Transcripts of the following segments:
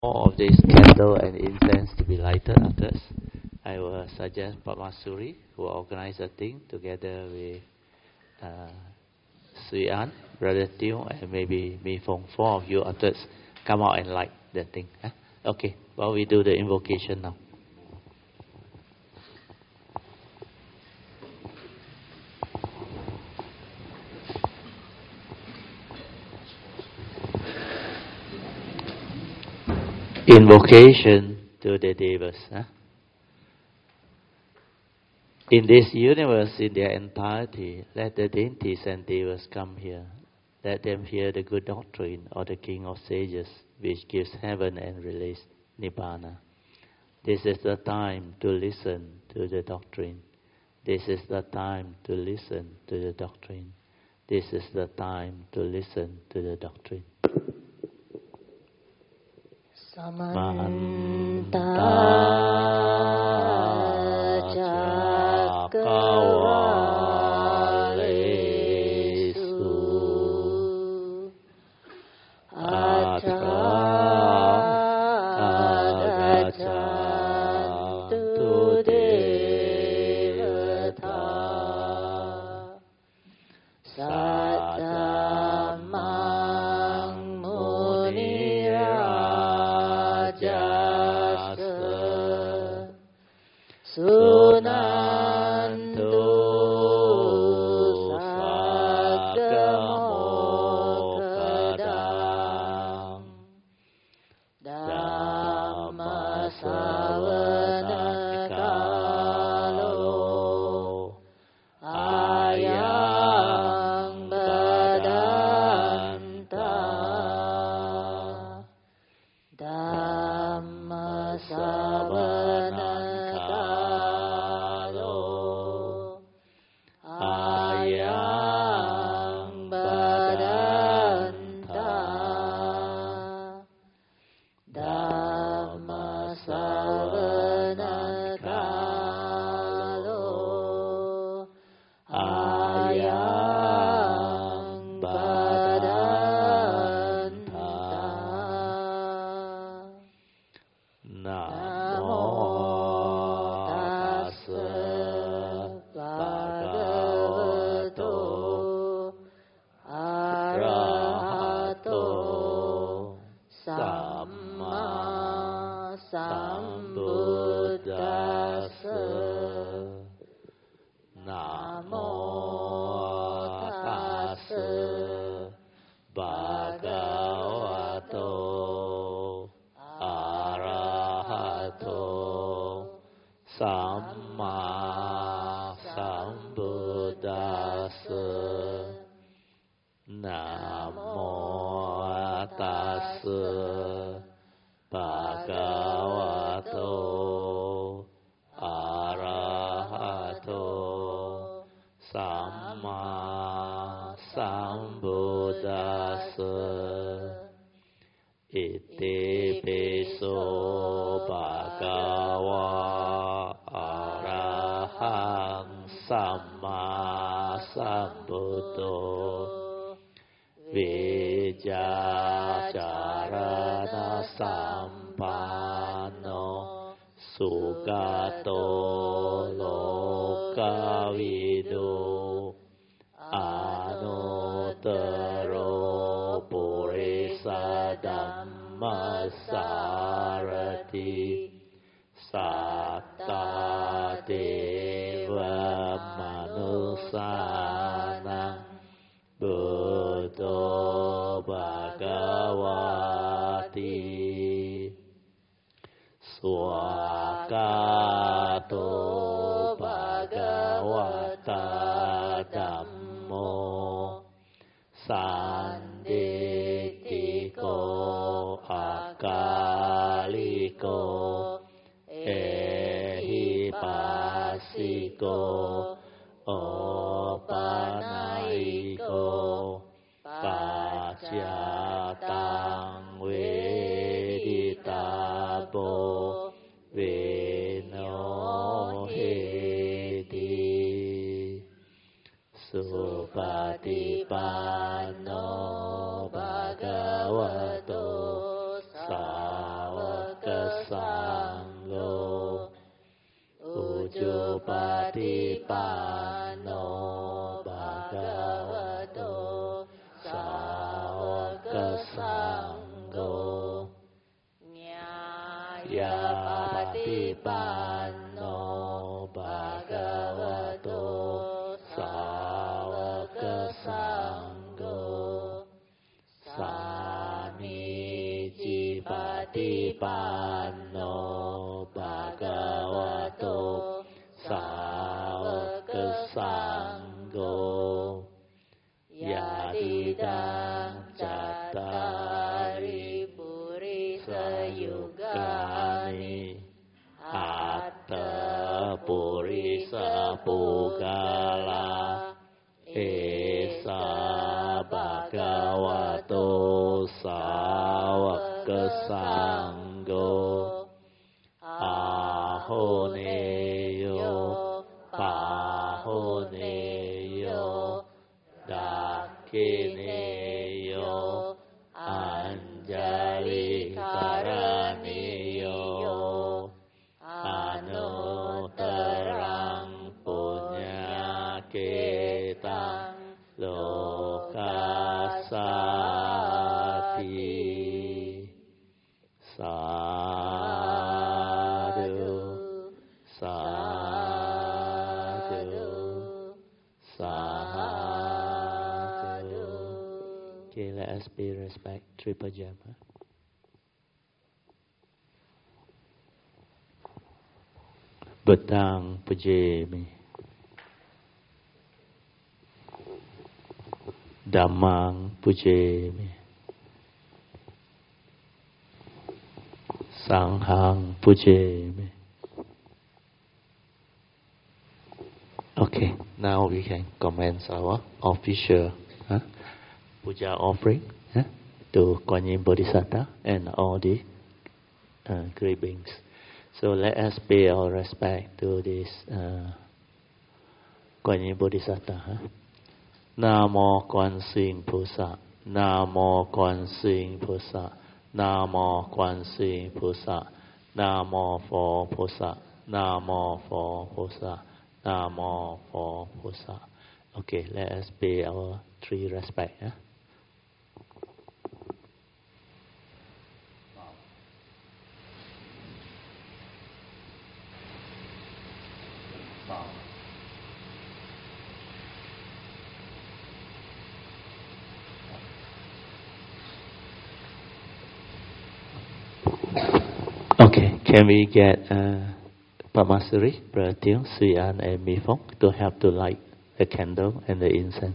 more of this candle and incense to be lighted afterwards. I will suggest Pamasuri, who will organize the thing together with Sui An, Brother Teo, and maybe me Fong. Four of you afterwards come out and light the thing. Huh? Okay, well, we do the invocation now. Invocation to the Devas. Huh? In this universe, in their entirety, let the deities and Devas come here. Let them hear the good doctrine of the King of Sages, which gives heaven and release Nibbana. This is the time to listen to the doctrine. This is the time to listen to the doctrine. This is the time to listen to the doctrine. Samanta Cakkavalesu Atra Gaccantu Devata Saddhamang Munirajasa Sunantu Saggamokadam Dhammasavanakalo Ayang Badanta Dhammasavanakalo Ayang Badanta Dhammasavanakalo Ayang Badanta. Namo tassa bhagavato arahato samma sambuddhassa. Namo tassa bhagavato arahato samma sambuddhassa. Namo tassa bhagavato arahato samma sambuddhassa. Iti piso bhagava arahang samma sambuddho vijacarana sampanno sugato lokavido anuttaro purisa dhammasarati satta deva manusana buddho bhagavati swakato bhagavata dhammo sanditiko akaliko ehipasiko opanaiko paccatang veditabo venoheti supatipanno bhagavato Sangho Ujjupatipanno Bhagavato Sāvaka Sangho Nyāyapatipanno Bhagavato Sāvaka Sangho Samicipatipanno Bhagavato Sāvaka Sangho Yadidang Cattari Purisa Yugani Atta Purisa Pugala Esa Bhagavato Sāvaka Sangho Ahoneyo Pahoneyo Dakineyo Anjali Karaneyo Anutarang Punyaketang Lokasati Sadhu Sadhu Sadhu. Okay, let us pay respect. Triple jam. Huh? Buddhang pujemi, Dhammang pujemi, Sanghang pujemi. Okay, now we can commence our official puja offering to Kuan Yin Bodhisattva and all the great beings. So let us pay our respect to this Kuan Yin Bodhisattva. Namo Kuan Sing Pusa, Namo Kuan Sing Pusa, Namo Kuan Sing Pusa, Namo for Pusa, Namo for Pusa, Namo for Pusa. Okay, let us pay our three respect. Okay, can we get Pamasuri, Brother Tiong, Sui An, and Mi Fong to help to light the candle and the incense?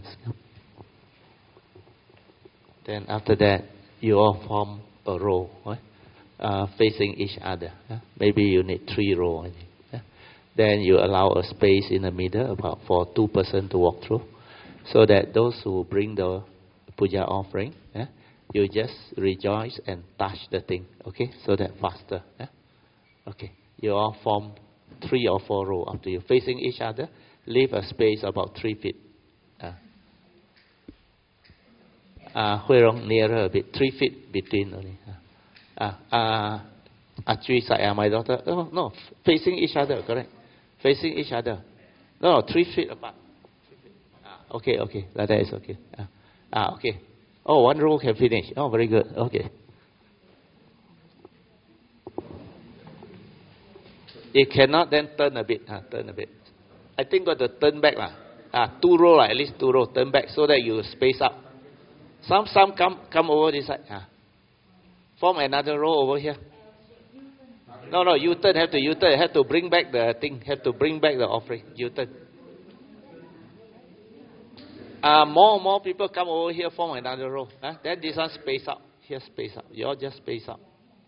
Then after that, you all form a row, right? Facing each other. Maybe you need 3 rows. Then you allow a space in the middle about for 2 persons to walk through, so that those who bring the puja offering, you just rejoice and touch the thing, okay? So that faster. Okay, you all form 3 or 4 rows after you facing each other. Leave a space about 3 feet. Hui Rong nearer a bit, 3 feet between only. Achui Saya, my daughter. Oh, no, facing each other, correct? Facing each other. No, 3 feet apart. 3 feet. Okay, like that is okay. Okay. Oh, 1 row can finish. Oh, very good. Okay. If cannot, then turn a bit. Turn a bit. I think got to turn back. 2 rows, at least 2 rows. Turn back so that you space up. Some come over this side. Form another row over here. No, U-turn. Have to U-turn. Have to bring back the thing. Have to bring back the offering. U-turn. More people come over here, form another row. Then this one space up. Here space up. You all just space up.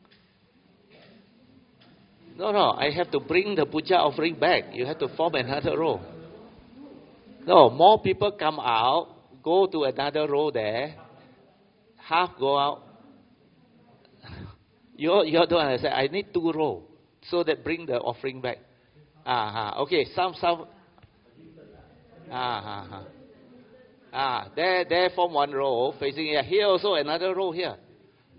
No, I have to bring the puja offering back. You have to form another row. No, more people come out, go to another row there, half go out. You all don't understand. I need 2 rows so that bring the offering back. Okay, some. There form 1 row facing here. Here also another row here.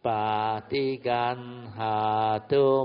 Patigan hatu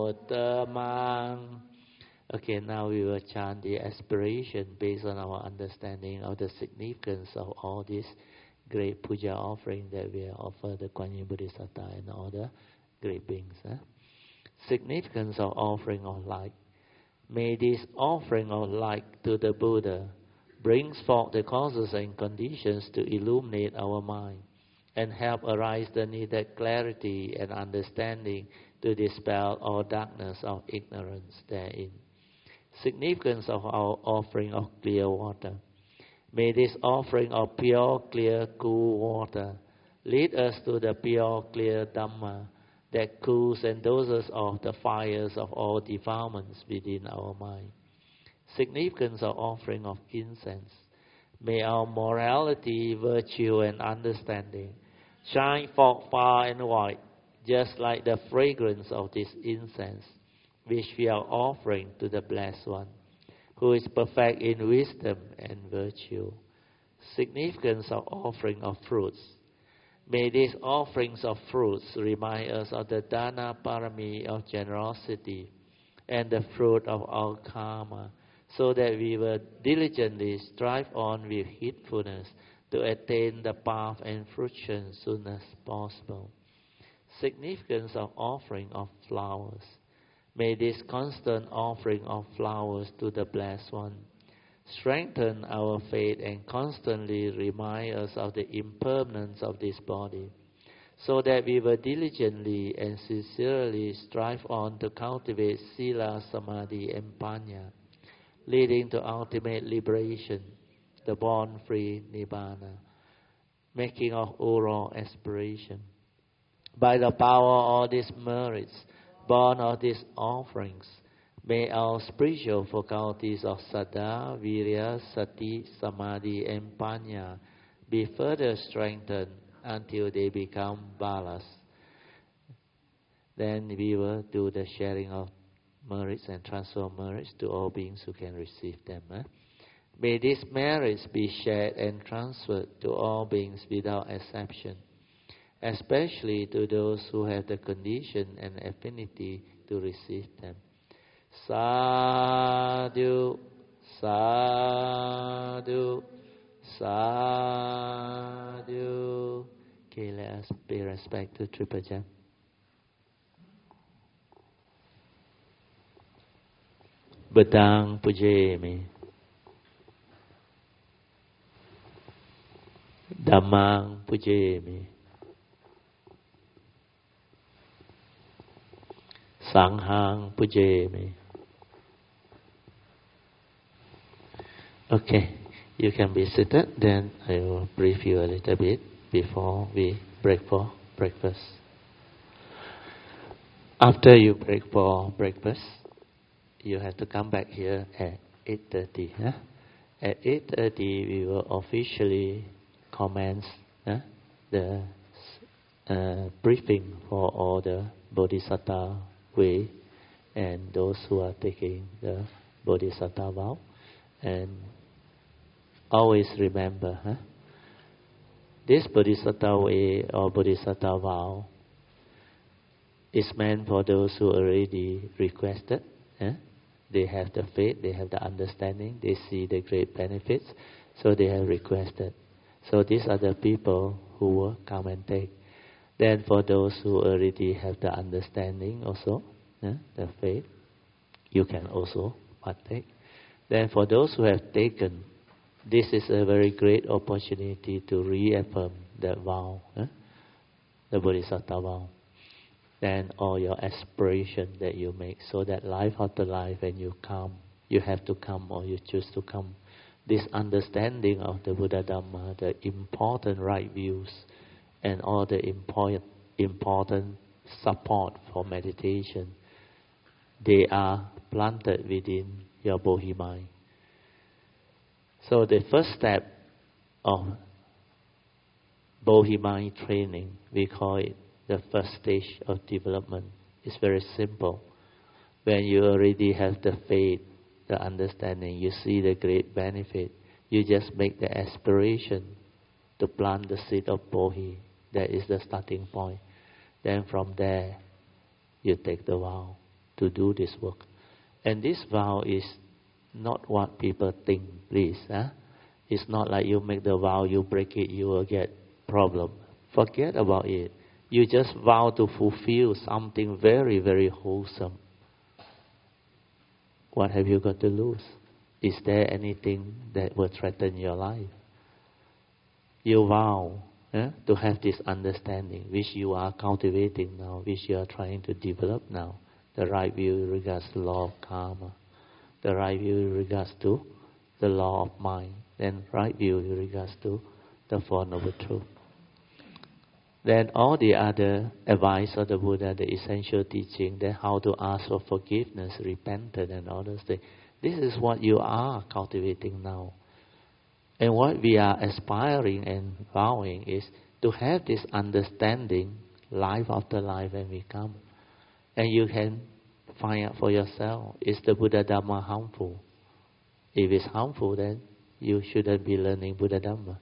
mutamang. Okay, now we will chant the aspiration based on our understanding of the significance of all these great puja offering that we offer the Kuan Yin Bodhisattva and all the great beings. Significance of offering of light. May this offering of light to the Buddha brings forth the causes and conditions to illuminate our mind and help arise the needed clarity and understanding to dispel all darkness of ignorance therein. Significance of our offering of clear water. May this offering of pure, clear, cool water lead us to the pure, clear Dhamma that cools and doses off the fires of all defilements within our mind. Significance of offering of incense. May our morality, virtue, and understanding shine forth far and wide, just like the fragrance of this incense, which we are offering to the Blessed One, who is perfect in wisdom and virtue. Significance of offering of fruits. May these offerings of fruits remind us of the Dana Parami of generosity and the fruit of our karma, so that we will diligently strive on with heedfulness to attain the path and fruition soon as possible. Significance of offering of flowers. May this constant offering of flowers to the Blessed One strengthen our faith and constantly remind us of the impermanence of this body, so that we will diligently and sincerely strive on to cultivate Sila, Samadhi, and Panya, leading to ultimate liberation, the born-free Nibbana, making of oral aspiration. By the power of all these merits, born of these offerings, may our spiritual faculties of Saddha, Virya, Sati, Samadhi, and Panya be further strengthened until they become balas. Then we will do the sharing of merits and transfer of merits to all beings who can receive them. May these merits be shared and transferred to all beings without exception, especially to those who have the condition and affinity to receive them. Sadhu, sadhu, sadhu. Okay, let us pay respect to Triple Gem. Badang pujemi, Dhammang pujemi, Sanghang pujemi. Okay, you can be seated. Then I will brief you a little bit before we break for breakfast. After you break for breakfast, you have to come back here at 8:30. At 8:30, we will officially commence the briefing for all the Bodhisattva way and those who are taking the Bodhisattva vow. And always remember, this Bodhisattva way or Bodhisattva vow is meant for those who already requested. They have the faith, they have the understanding, they see the great benefits, so they have requested. So these are the people who will come and take. Then for those who already have the understanding also, the faith, you can also partake. Then for those who have taken, this is a very great opportunity to reaffirm that vow, the Bodhisattva vow. Then all your aspiration that you make, so that life after life when you come, you have to come or you choose to come. This understanding of the Buddha Dhamma, the important right views, and all the important support for meditation, they are planted within your Bodhi mind. So the first step of Bodhi mind training, we call it the first stage of development, is very simple. When you already have the faith, the understanding, you see the great benefit, you just make the aspiration to plant the seed of Bodhi. That is the starting point. Then from there, you take the vow to do this work. And this vow is not what people think, please. It's not like you make the vow, you break it, you will get problem. Forget about it. You just vow to fulfill something very, very wholesome. What have you got to lose? Is there anything that will threaten your life? You vow to have this understanding, which you are cultivating now, which you are trying to develop now. The right view in regards to law of karma. The right view in regards to the law of mind. Then right view in regards to the Four Noble Truths. Then all the other advice of the Buddha, the essential teaching, then how to ask for forgiveness, repentance, and all those things. This is what you are cultivating now. And what we are aspiring and vowing is to have this understanding life after life when we come. And you can find out for yourself, is the Buddha Dhamma harmful? If it's harmful, then you shouldn't be learning Buddha Dhamma.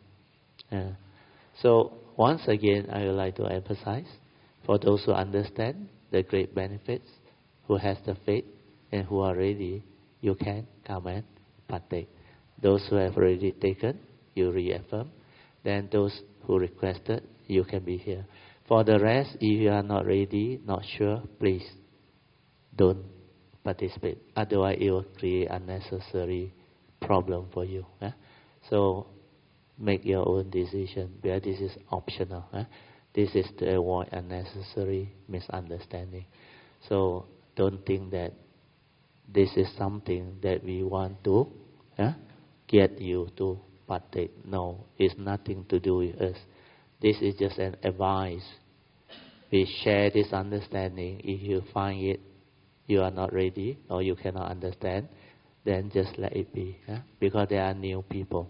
So once again, I would like to emphasize, for those who understand the great benefits, who has the faith, and who are ready, you can come and partake. Those who have already taken, you reaffirm. Then those who requested, you can be here. For the rest, if you are not ready, not sure, please don't participate. Otherwise, it will create unnecessary problem for you. So make your own decision, because this is optional. This is to avoid unnecessary misunderstanding. So don't think that this is something that we want to get you to partake. No, it's nothing to do with us. This is just an advice. We share this understanding. If you find it, you are not ready or you cannot understand, then just let it be. Because there are new people.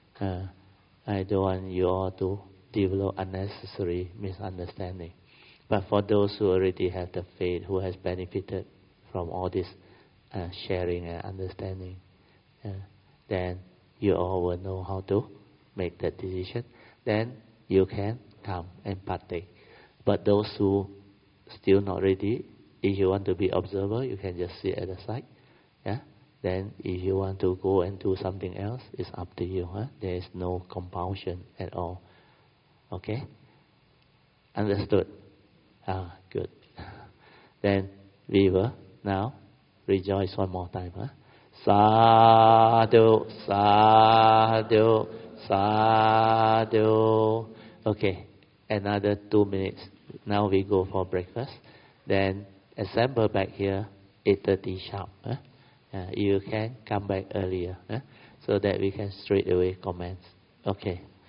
I don't want you all to develop unnecessary misunderstanding. But for those who already have the faith, who has benefited from all this sharing and understanding, then you all will know how to make that decision. Then you can come and partake. But those who still not ready, if you want to be observer, you can just sit at the side. Then if you want to go and do something else, it's up to you. There is no compulsion at all. Okay? Understood? Good. Then we will now rejoice one more time. Sadhu, sadhu, sadhu. Okay, another 2 minutes. Now we go for breakfast. Then assemble back here 8:30 sharp. You can come back earlier so that we can straight away commence. Okay.